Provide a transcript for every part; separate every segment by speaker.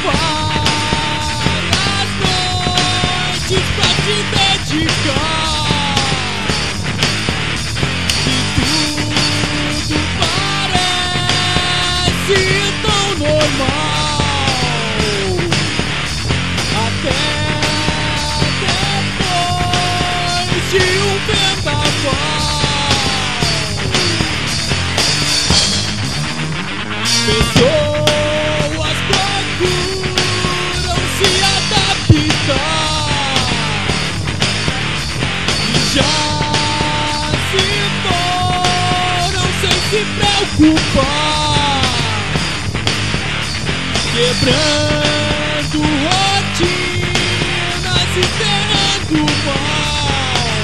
Speaker 1: várias noites pra te dedicar, e tudo parece tão normal, até depois de um vendaval. Pessoas procuram se adaptar e já se foram sem se preocupar, quebrando rotinas e ferrando mal.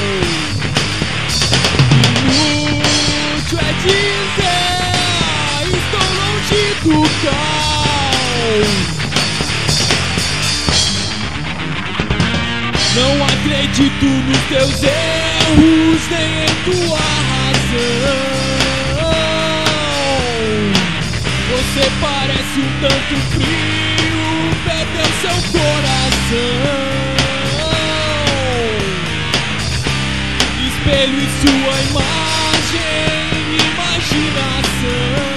Speaker 1: Inútil é dizer, estou longe do caos. Não acredito nos teus erros, nem em tua razão. Você parece um tanto frio, perdeu seu coração. Espelho e sua imagem, imaginação,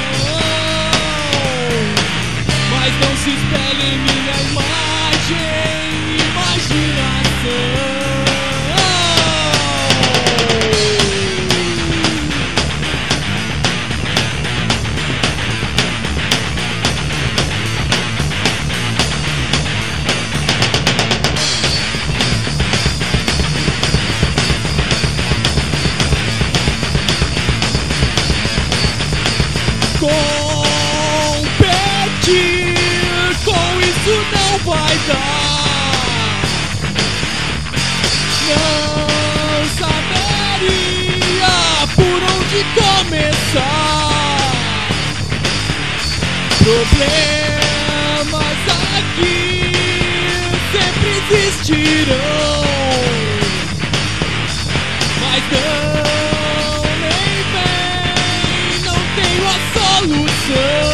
Speaker 1: mas não se espelha em minha imagem, imaginação. Competir com isso não vai dar. Não saberia por onde começar. Problemas aqui sempre existirão, mas não tenho a solução.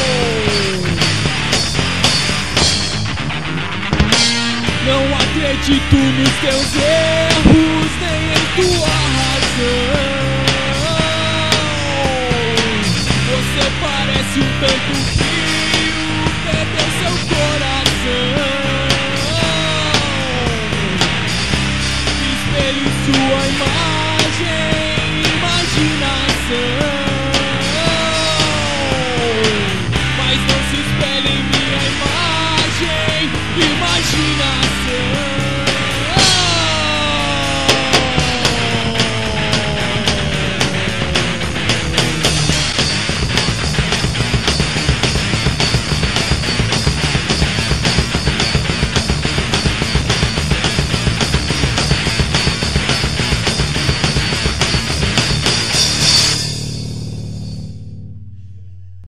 Speaker 1: Não acredito nos teus erros, nem em tua razão. Você parece um tanto